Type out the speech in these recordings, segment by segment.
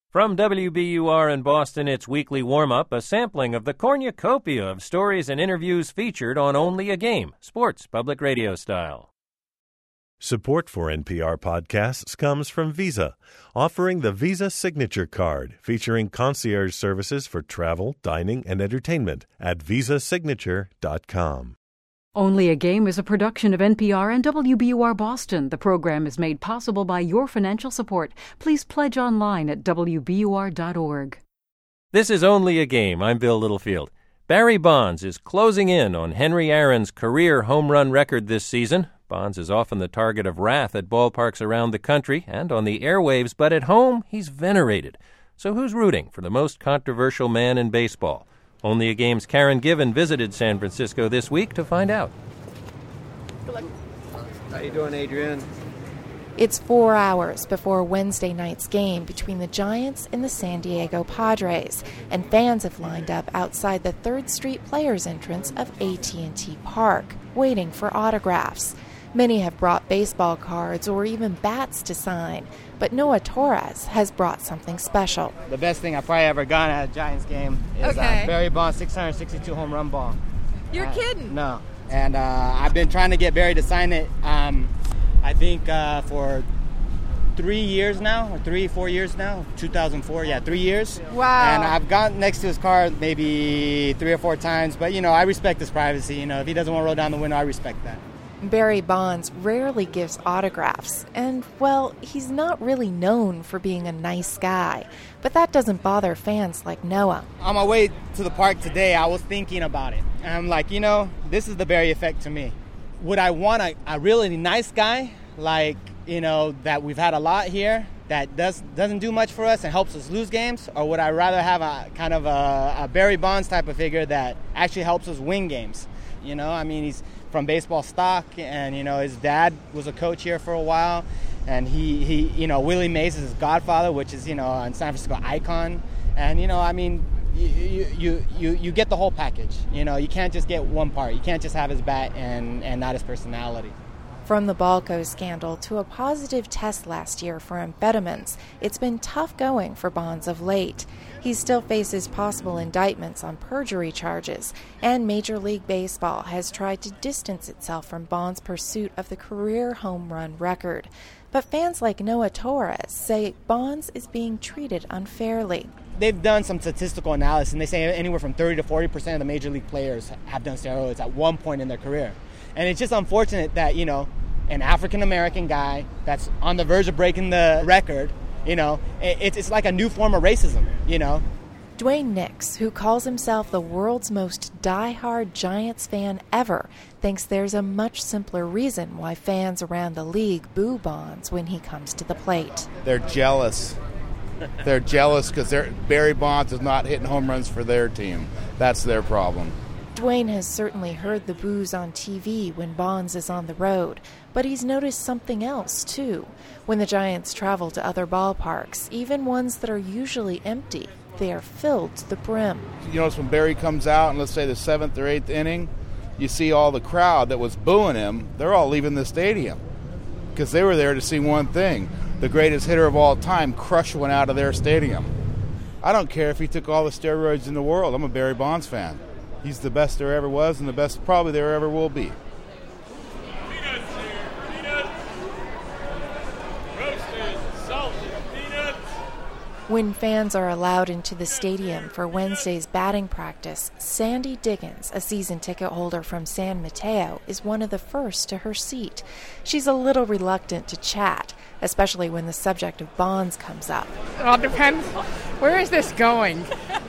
From WBUR in Boston, it's Weekly Warm-Up, a sampling of the cornucopia of stories and interviews featured on Only a Game, sports public radio style. Support for NPR podcasts comes from Visa, offering the Visa Signature Card, featuring concierge services for travel, dining, and entertainment at visasignature.com. Only a Game is a production of NPR and WBUR Boston. The program is made possible by your financial support. Please pledge online at WBUR.org. This is Only a Game. I'm Bill Littlefield. Barry Bonds is closing in on Henry Aaron's career home run record this season. Bonds is often the target of wrath at ballparks around the country and on the airwaves, but at home, he's venerated. So who's rooting for the most controversial man in baseball? Only a Game's Karen Given visited San Francisco this week to find out. How you doing, Adrian? It's 4 hours before Wednesday night's game between the Giants and the San Diego Padres, and fans have lined up outside the 3rd Street Players entrance of AT&T Park, waiting for autographs. Many have brought baseball cards or even bats to sign, but Noah Torres has brought something special. The best thing I probably ever got at a Giants game is Barry Bonds' 662 home run ball. You're kidding? No. And I've been trying to get Barry to sign it, I think for 3 years now, or 4 years now, 2004, 3 years. Wow. And I've gotten next to his car maybe 3 or 4 times, but, I respect his privacy. If he doesn't want to roll down the window, I respect that. Barry Bonds rarely gives autographs, and, well, he's not really known for being a nice guy. But that doesn't bother fans like Noah. On my way to the park today, I was thinking about it. And I'm like, this is the Barry effect to me. Would I want a really nice guy, like, that we've had a lot here, that doesn't do much for us and helps us lose games? Or would I rather have a kind of a Barry Bonds type of figure that actually helps us win games? He's from baseball stock, and his dad was a coach here for a while, and he Willie Mays is his godfather, which is a San Francisco icon, and you get the whole package. You can't just get one part. You can't just have his bat and not his personality. From the Balco scandal to a positive test last year for amphetamines, it's been tough going for Bonds of late. He still faces possible indictments on perjury charges, and Major League Baseball has tried to distance itself from Bonds' pursuit of the career home run record. But fans like Noah Torres say Bonds is being treated unfairly. They've done some statistical analysis, and they say anywhere from 30 to 40% of the Major League players have done steroids at one point in their career. And it's just unfortunate that, an African-American guy that's on the verge of breaking the record, it's like a new form of racism, Dwayne Nix, who calls himself the world's most die-hard Giants fan ever, thinks there's a much simpler reason why fans around the league boo Bonds when he comes to the plate. They're jealous. They're jealous because Barry Bonds is not hitting home runs for their team. That's their problem. Dwayne has certainly heard the boos on TV when Bonds is on the road, but he's noticed something else, too. When the Giants travel to other ballparks, even ones that are usually empty, they are filled to the brim. When Barry comes out in, let's say, the 7th or 8th inning, you see all the crowd that was booing him, they're all leaving the stadium because they were there to see one thing, the greatest hitter of all time crush one out of their stadium. I don't care if he took all the steroids in the world. I'm a Barry Bonds fan. He's the best there ever was and the best probably there ever will be. Peanuts here, peanuts. Roasted, salted peanuts. When fans are allowed into the stadium for Wednesday's batting practice, Sandy Diggins, a season ticket holder from San Mateo, is one of the first to her seat. She's a little reluctant to chat, especially when the subject of Bonds comes up. It all depends. Where is this going?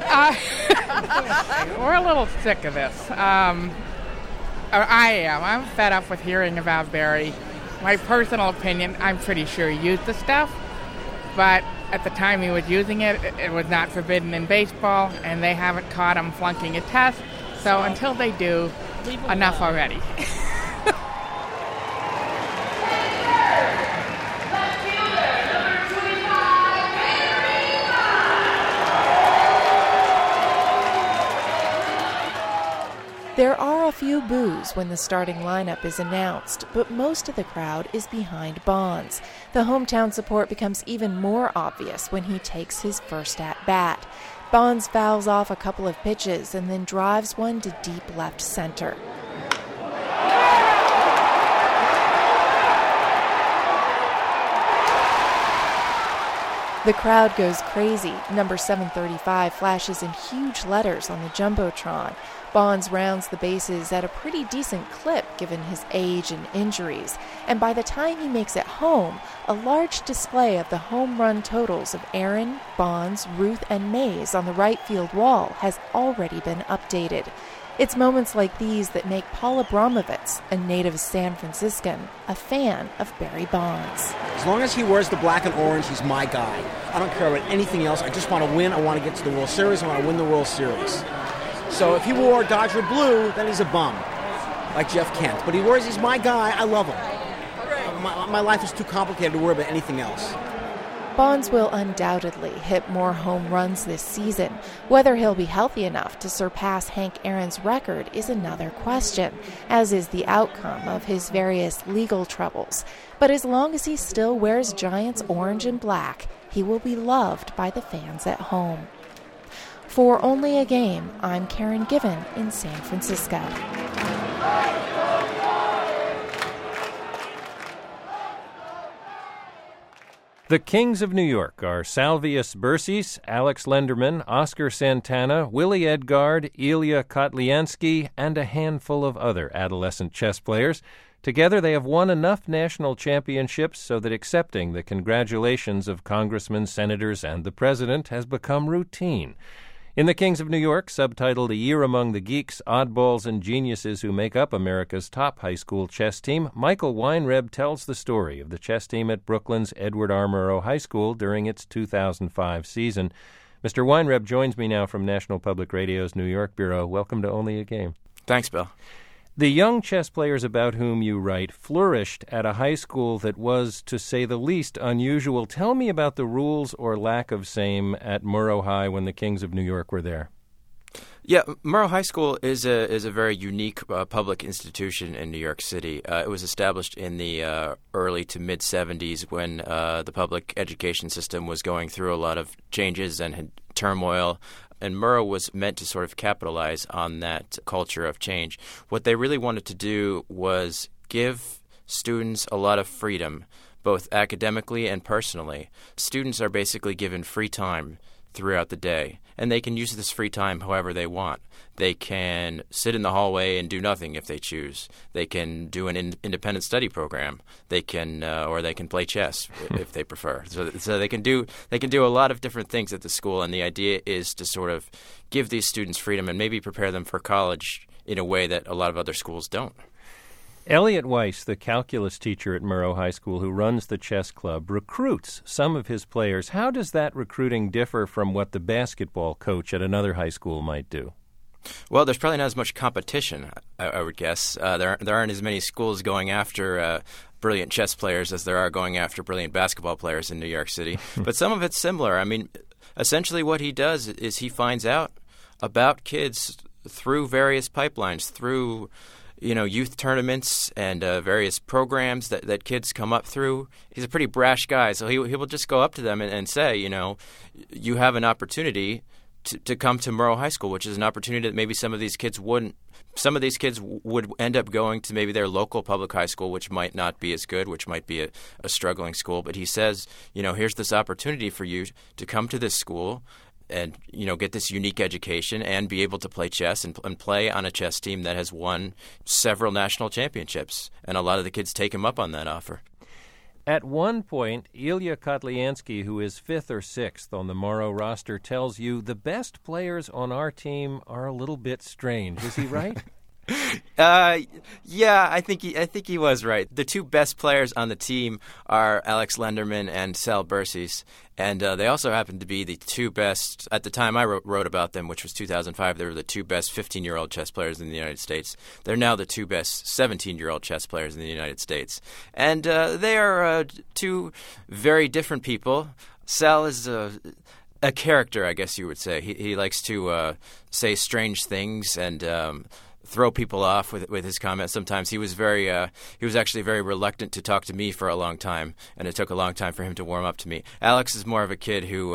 We're a little sick of this. I am. I'm fed up with hearing about Barry. My personal opinion, I'm pretty sure he used the stuff, but at the time he was using it, it was not forbidden in baseball, and they haven't caught him flunking a test. So until they do, enough already. There are a few boos when the starting lineup is announced, but most of the crowd is behind Bonds. The hometown support becomes even more obvious when he takes his first at-bat. Bonds fouls off a couple of pitches and then drives one to deep left center. The crowd goes crazy. Number 735 flashes in huge letters on the Jumbotron. Bonds rounds the bases at a pretty decent clip given his age and injuries. And by the time he makes it home, a large display of the home run totals of Aaron, Bonds, Ruth, and Mays on the right field wall has already been updated. It's moments like these that make Paul Abramovitz, a native San Franciscan, a fan of Barry Bonds. As long as he wears the black and orange, he's my guy. I don't care about anything else. I just want to win. I want to get to the World Series. I want to win the World Series. So if he wore Dodger blue, then he's a bum, like Jeff Kent. But he's my guy. I love him. My life is too complicated to worry about anything else. Bonds will undoubtedly hit more home runs this season. Whether he'll be healthy enough to surpass Hank Aaron's record is another question, as is the outcome of his various legal troubles. But as long as he still wears Giants orange and black, he will be loved by the fans at home. For Only a Game, I'm Karen Given in San Francisco. The Kings of New York are Salvius Bersis, Alex Lenderman, Oscar Santana, Willie Edgard, Ilya Kotliansky, and a handful of other adolescent chess players. Together they have won enough national championships so that accepting the congratulations of congressmen, senators, and the president has become routine. In The Kings of New York, subtitled A Year Among the Geeks, Oddballs, and Geniuses Who Make Up America's Top High School Chess Team, Michael Weinreb tells the story of the chess team at Brooklyn's Edward R. Murrow High School during its 2005 season. Mr. Weinreb joins me now from National Public Radio's New York Bureau. Welcome to Only a Game. Thanks, Bill. The young chess players about whom you write flourished at a high school that was, to say the least, unusual. Tell me about the rules or lack of same at Murrow High when the Kings of New York were there. Yeah, Murrow High School is a very unique public institution in New York City. It was established in the early to mid-'70s when the public education system was going through a lot of changes and had turmoil. And Murrow was meant to sort of capitalize on that culture of change. What they really wanted to do was give students a lot of freedom, both academically and personally. Students are basically given free time throughout the day, and they can use this free time however they want. They can sit in the hallway and do nothing if they choose. They can do an independent study program. They can, or they can play chess if they prefer. So they can do a lot of different things at the school, and the idea is to sort of give these students freedom and maybe prepare them for college in a way that a lot of other schools don't. Elliot Weiss, the calculus teacher at Murrow High School who runs the chess club, recruits some of his players. How does that recruiting differ from what the basketball coach at another high school might do? Well, there's probably not as much competition, I would guess. There aren't as many schools going after brilliant chess players as there are going after brilliant basketball players in New York City. But some of it's similar. I mean, essentially what he does is he finds out about kids through various pipelines, through youth tournaments and various programs that kids come up through. He's a pretty brash guy, so he will just go up to them and say, you have an opportunity to come to Murrow High School, which is an opportunity that maybe some of these kids wouldn't. Some of these kids would end up going to maybe their local public high school, which might not be as good, which might be a struggling school. But he says, here's this opportunity for you to come to this school and get this unique education and be able to play chess and play on a chess team that has won several national championships. And a lot of the kids take him up on that offer. At one point, Ilya Kotliansky, who is 5th or 6th on the Murrow roster, tells you the best players on our team are a little bit strange. Is he right? Yeah, I think he was right. The two best players on the team are Alex Lenderman and Sal Bersis, and they also happen to be the two best, at the time I wrote about them, which was 2005, they were the two best 15-year-old chess players in the United States. They're now the two best 17-year-old chess players in the United States. And they are two very different people. Sal is a character, I guess you would say. He likes to say strange things and throw people off with his comments. Sometimes he was actually very reluctant to talk to me for a long time, and it took a long time for him to warm up to me. Alex is more of a kid who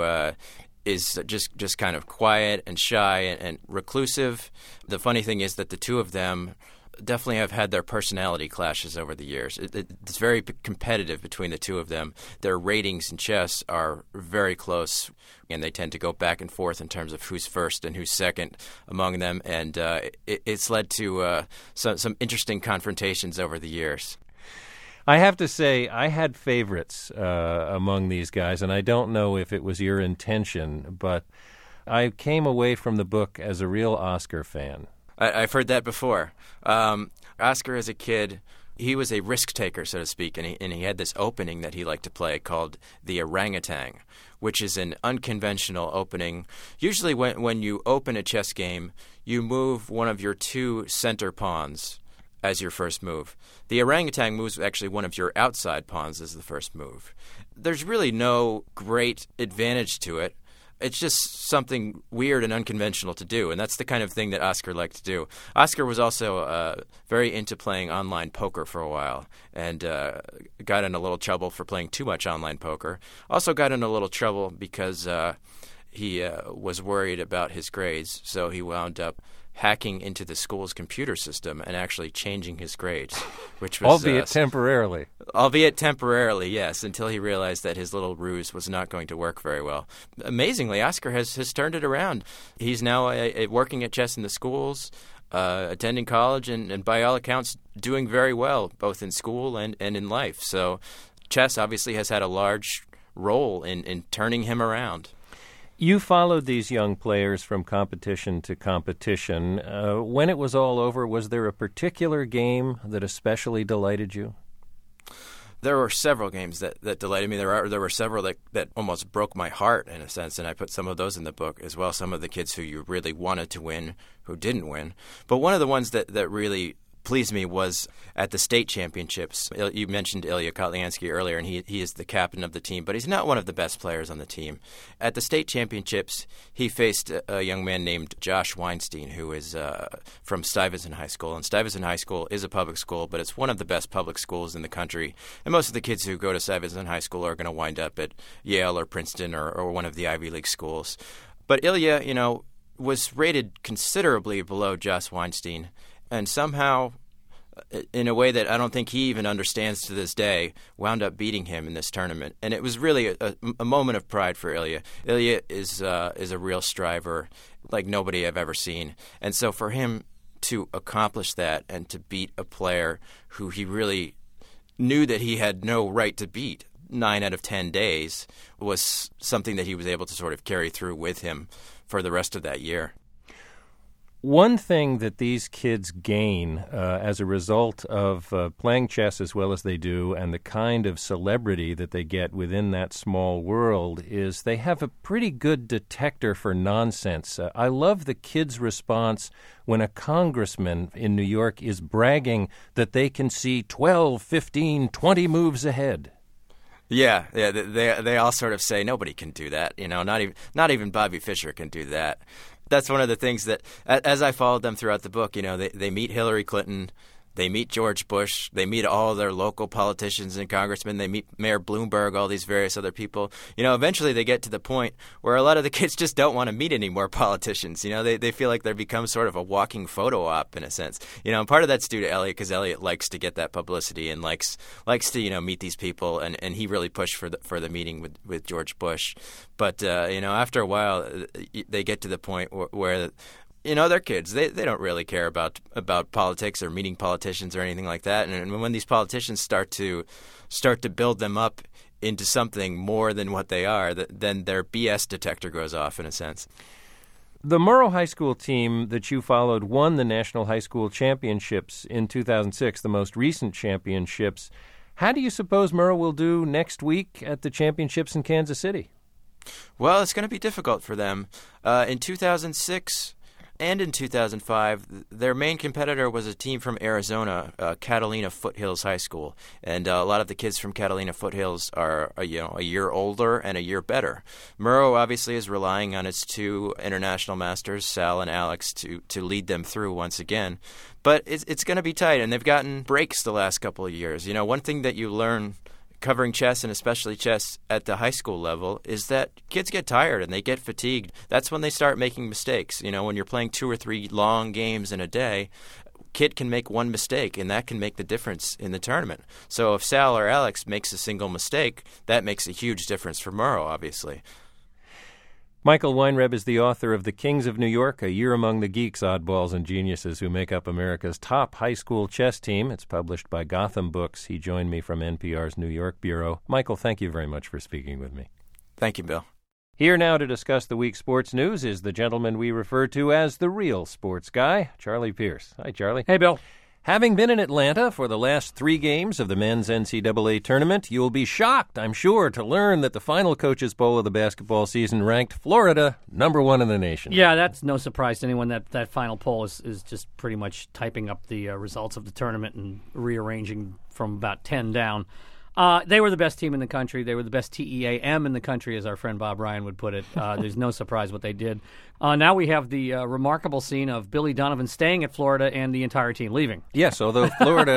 is just kind of quiet and shy and reclusive. The funny thing is that the two of them definitely have had their personality clashes over the years. It's very competitive between the two of them. Their ratings in chess are very close, and they tend to go back and forth in terms of who's first and who's second among them, and it's led to some interesting confrontations over the years. I have to say, I had favorites among these guys, and I don't know if it was your intention, but I came away from the book as a real Oscar fan. I've heard that before. Oscar, as a kid, he was a risk taker, so to speak, and he had this opening that he liked to play called the orangutan, which is an unconventional opening. Usually when you open a chess game, you move one of your two center pawns as your first move. The orangutan moves actually one of your outside pawns as the first move. There's really no great advantage to it. It's just something weird and unconventional to do, and that's the kind of thing that Oscar liked to do. Oscar was also very into playing online poker for a while, and got in a little trouble for playing too much online poker. Also got in a little trouble because he was worried about his grades, so he wound up hacking into the school's computer system and actually changing his grades, which was albeit temporarily. Albeit temporarily, yes, until he realized that his little ruse was not going to work very well. Amazingly, Oscar has turned it around. He's now working at chess in the schools, attending college, and by all accounts doing very well, both in school and in life. So chess obviously has had a large role in turning him around. You followed these young players from competition to competition. When it was all over, was there a particular game that especially delighted you? There were several games that delighted me. There were several that almost broke my heart, in a sense, and I put some of those in the book as well, some of the kids who you really wanted to win who didn't win. But one of the ones that really pleased me was at the state championships. You mentioned Ilya Kotliansky earlier, and he is the captain of the team, but he's not one of the best players on the team. At the state championships, he faced a young man named Josh Weinstein, who is from Stuyvesant High School. And Stuyvesant High School is a public school, but it's one of the best public schools in the country. And most of the kids who go to Stuyvesant High School are going to wind up at Yale or Princeton or one of the Ivy League schools. But Ilya, was rated considerably below Josh Weinstein, and somehow, in a way that I don't think he even understands to this day, wound up beating him in this tournament. And it was really a moment of pride for Ilya. Ilya is a real striver like nobody I've ever seen. And so for him to accomplish that and to beat a player who he really knew that he had no right to beat 9 out of 10 days was something that he was able to sort of carry through with him for the rest of that year. One thing that these kids gain as a result of playing chess as well as they do and the kind of celebrity that they get within that small world is they have a pretty good detector for nonsense. I love the kids' response when a congressman in New York is bragging that they can see 12, 15, 20 moves ahead. Yeah, they all sort of say nobody can do that. Not even Bobby Fischer can do that. That's one of the things that, as I followed them throughout the book, they meet Hillary Clinton, they meet George Bush, they meet all their local politicians and congressmen, they meet Mayor Bloomberg, all these various other people. Eventually they get to the point where a lot of the kids just don't want to meet any more politicians. They feel like they've become sort of a walking photo op in a sense. And part of that's due to Elliot, because Elliot likes to get that publicity and likes to meet these people, and he really pushed for the meeting with George Bush. But after a while they get to the point where they're kids. They don't really care about politics or meeting politicians or anything like that. And when these politicians start to build them up into something more than what they are, then their BS detector goes off in a sense. The Murrow High School team that you followed won the National High School Championships in 2006, the most recent championships. How do you suppose Murrow will do next week at the championships in Kansas City? Well, it's going to be difficult for them. In 2006... And in 2005, their main competitor was a team from Arizona, Catalina Foothills High School. And a lot of the kids from Catalina Foothills are a year older and a year better. Murrow obviously is relying on its two international masters, Sal and Alex, to lead them through once again. But it's going to be tight, and they've gotten breaks the last couple of years. One thing that you learn covering chess, and especially chess at the high school level, is that kids get tired and they get fatigued. That's when they start making mistakes. When you're playing 2 or 3 long games in a day, kid can make one mistake, and that can make the difference in the tournament. So if Sal or Alex makes a single mistake, that makes a huge difference for Murrow, obviously. Michael Weinreb is the author of The Kings of New York, A Year Among the Geeks, Oddballs, and Geniuses Who Make Up America's Top High School Chess Team. It's published by Gotham Books. He joined me from NPR's New York bureau. Michael, thank you very much for speaking with me. Thank you, Bill. Here now to discuss the week's sports news is the gentleman we refer to as the real sports guy, Charlie Pierce. Hi, Charlie. Hey, Bill. Having been in Atlanta for the last 3 games of the men's NCAA tournament, you'll be shocked, I'm sure, to learn that the final Coaches Bowl of the basketball season ranked Florida number 1 in the nation. Yeah, that's no surprise to anyone. That final poll is just pretty much typing up the results of the tournament and rearranging from about 10 down. They were the best team in the country. They were the best TEAM in the country, as our friend Bob Ryan would put it. There's no surprise what they did. Now we have the remarkable scene of Billy Donovan staying at Florida and the entire team leaving. Yes, although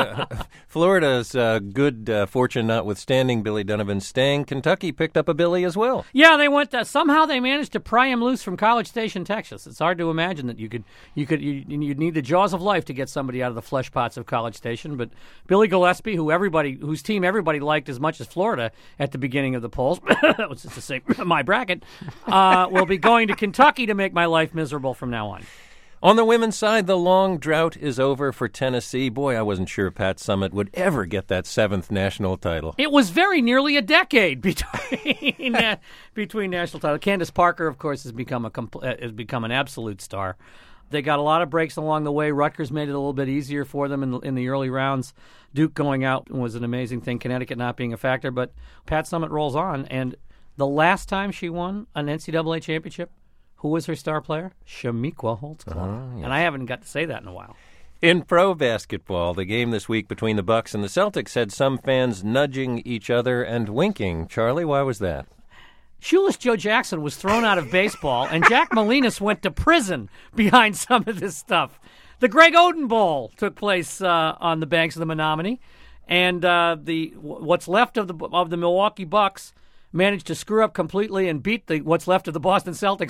Florida's good fortune notwithstanding Billy Donovan staying, Kentucky picked up a Billy as well. Yeah, they went. Somehow they managed to pry him loose from College Station, Texas. It's hard to imagine that you'd need the jaws of life to get somebody out of the flesh pots of College Station. But Billy Gillespie, whose team everybody liked as much as Florida at the beginning of the polls, that was just to say my bracket, will be going to Kentucky to make my life miserable from now on. On the women's side, the long drought is over for Tennessee. Boy, I wasn't sure Pat Summitt would ever get that 7th national title. It was very nearly a decade between national titles. Candace Parker, of course, has become an absolute star. They got a lot of breaks along the way. Rutgers made it a little bit easier for them in the early rounds. Duke going out was an amazing thing, Connecticut not being a factor. But Pat Summitt rolls on, and the last time she won an NCAA championship, who was her star player? Shamiqua Holtzclaw. Yes. And I haven't got to say that in a while. In pro basketball, the game this week between the Bucks and the Celtics had some fans nudging each other and winking. Charlie, why was that? Shoeless Joe Jackson was thrown out of baseball, and Jack Molinas went to prison behind some of this stuff. The Greg Oden Bowl took place on the banks of the Menominee, and what's left of the Milwaukee Bucks managed to screw up completely and beat what's left of the Boston Celtics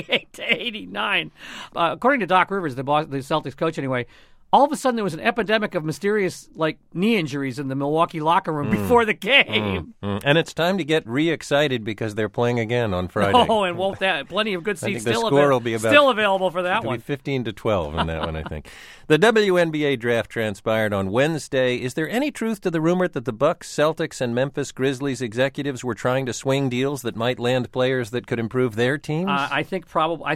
98-89. According to Doc Rivers, the Celtics coach anyway, all of a sudden there was an epidemic of mysterious knee injuries in the Milwaukee locker room before the game. And it's time to get re-excited because they're playing again on Friday. Oh, and won't that plenty of good seats still available for that one. 15-12 on that one, I think. The WNBA draft transpired on Wednesday. Is there any truth to the rumor that the Bucks, Celtics, and Memphis Grizzlies executives were trying to swing deals that might land players that could improve their teams? I think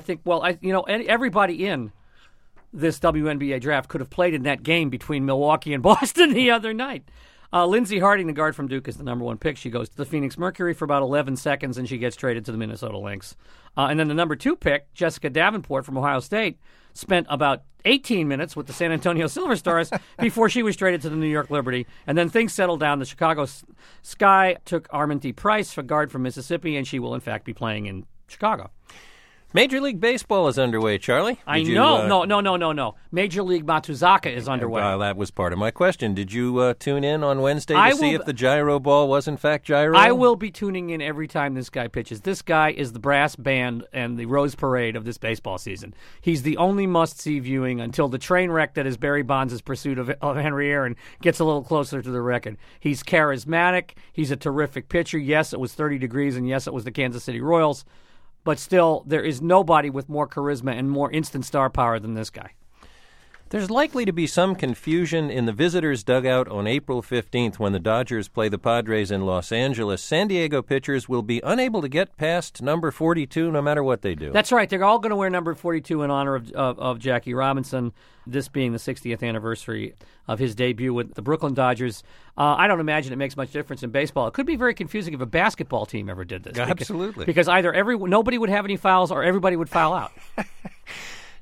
everybody in this WNBA draft could have played in that game between Milwaukee and Boston the other night. Lindsey Harding, the guard from Duke, is the number 1 pick. She goes to the Phoenix Mercury for about 11 seconds, and she gets traded to the Minnesota Lynx. And then the number 2 pick, Jessica Davenport from Ohio State, spent about 18 minutes with the San Antonio Silver Stars before she was traded to the New York Liberty. And then things settled down. The Chicago Sky took Arminty Price, a guard from Mississippi, and she will, in fact, be playing in Chicago. Major League Baseball is underway, Charlie. No. Major League Matsuzaka is underway. That was part of my question. Did you tune in on Wednesday to see if the gyro ball was in fact gyro? I will be tuning in every time this guy pitches. This guy is the brass band and the Rose Parade of this baseball season. He's the only must-see viewing until the train wreck that is Barry Bonds' pursuit of Henry Aaron gets a little closer to the record. He's charismatic. He's a terrific pitcher. Yes, it was 30 degrees, and yes, it was the Kansas City Royals. But still, there is nobody with more charisma and more instant star power than this guy. There's likely to be some confusion in the visitors' dugout on April 15th when the Dodgers play the Padres in Los Angeles. San Diego pitchers will be unable to get past number 42 no matter what they do. That's right. They're all going to wear number 42 in honor of Jackie Robinson, this being the 60th anniversary of his debut with the Brooklyn Dodgers. I don't imagine it makes much difference in baseball. It could be very confusing if a basketball team ever did this. Absolutely. Because either nobody would have any fouls or everybody would foul out.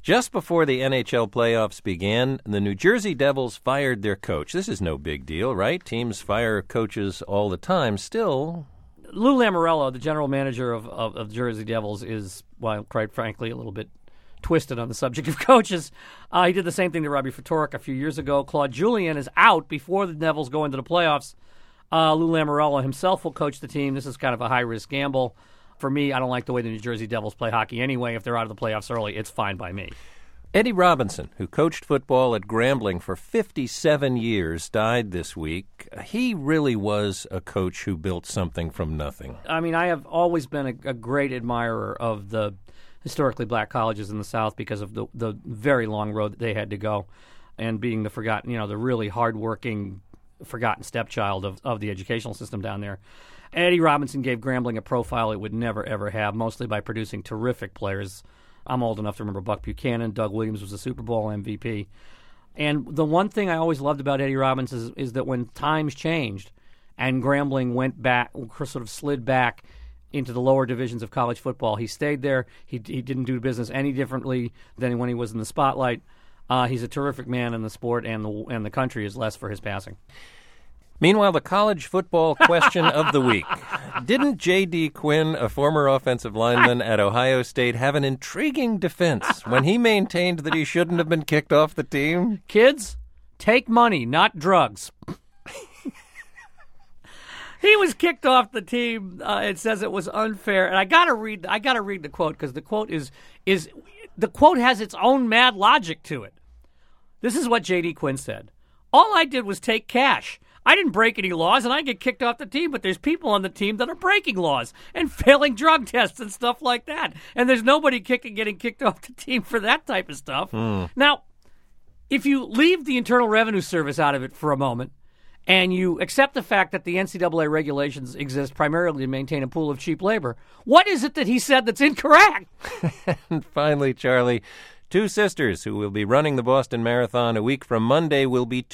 Just before the NHL playoffs began, the New Jersey Devils fired their coach. This is no big deal, right? Teams fire coaches all the time. Still, Lou Lamoriello, the general manager of the Jersey Devils, is, well, quite frankly, a little bit twisted on the subject of coaches. He did the same thing to Robbie Ftorek a few years ago. Claude Julien is out before the Devils go into the playoffs. Lou Lamoriello himself will coach the team. This is kind of a high-risk gamble. For me, I don't like the way the New Jersey Devils play hockey anyway. If they're out of the playoffs early, it's fine by me. Eddie Robinson, who coached football at Grambling for 57 years, died this week. He really was a coach who built something from nothing. I mean, I have always been a great admirer of the historically black colleges in the South because of the very long road that they had to go, and being the forgotten, the really hardworking, forgotten stepchild of the educational system down there. Eddie Robinson gave Grambling a profile it would never, ever have, mostly by producing terrific players. I'm old enough to remember Buck Buchanan. Doug Williams was a Super Bowl MVP. And the one thing I always loved about Eddie Robinson is that when times changed and Grambling went back, sort of slid back into the lower divisions of college football, he stayed there. He didn't do business any differently than when he was in the spotlight. He's a terrific man in the sport, and the country is less for his passing. Meanwhile, the college football question of the week. Didn't J.D. Quinn, a former offensive lineman at Ohio State, have an intriguing defense when he maintained that he shouldn't have been kicked off the team? Kids, take money, not drugs. He was kicked off the team. It says it was unfair, and I gotta read the quote, because the quote the quote has its own mad logic to it. This is what J.D. Quinn said. All I did was take cash. I didn't break any laws, and I get kicked off the team, but there's people on the team that are breaking laws and failing drug tests and stuff like that. And there's nobody getting kicked off the team for that type of stuff. Now, if you leave the Internal Revenue Service out of it for a moment, and you accept the fact that the NCAA regulations exist primarily to maintain a pool of cheap labor, what is it that he said that's incorrect? And finally, Charlie, two sisters who will be running the Boston Marathon a week from Monday will be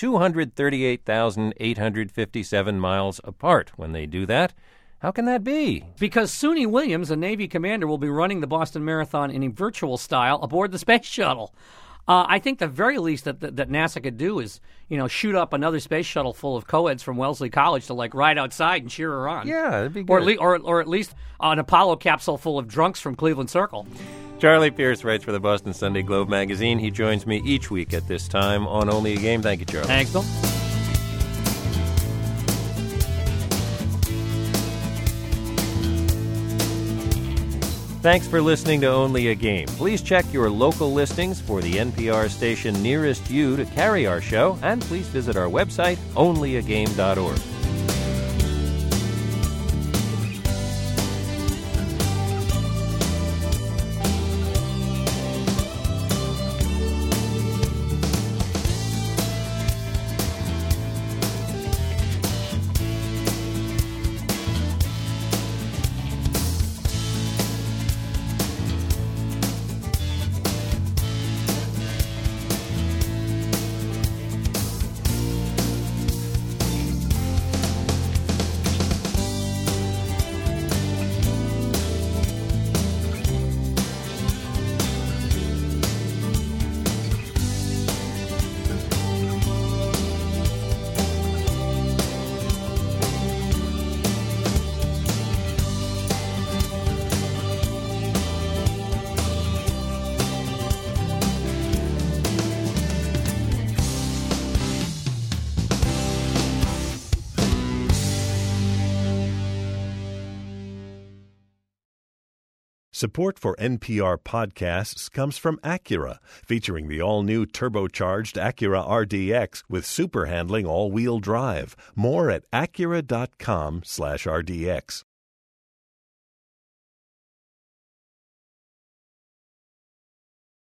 238,857 miles apart when they do that. How can that be? Because Suni Williams, a Navy commander, will be running the Boston Marathon in a virtual style aboard the space shuttle. I think the very least that NASA could do is, shoot up another space shuttle full of co-eds from Wellesley College to ride outside and cheer her on. Yeah, that'd be good. Or at least an Apollo capsule full of drunks from Cleveland Circle. Charlie Pierce writes for the Boston Sunday Globe magazine. He joins me each week at this time on Only a Game. Thank you, Charlie. Thanks, Bill. Thanks for listening to Only a Game. Please check your local listings for the NPR station nearest you to carry our show, and please visit our website, onlyagame.org. Support for NPR podcasts comes from Acura, featuring the all-new turbocharged Acura RDX with super handling all-wheel drive. More at Acura.com/RDX.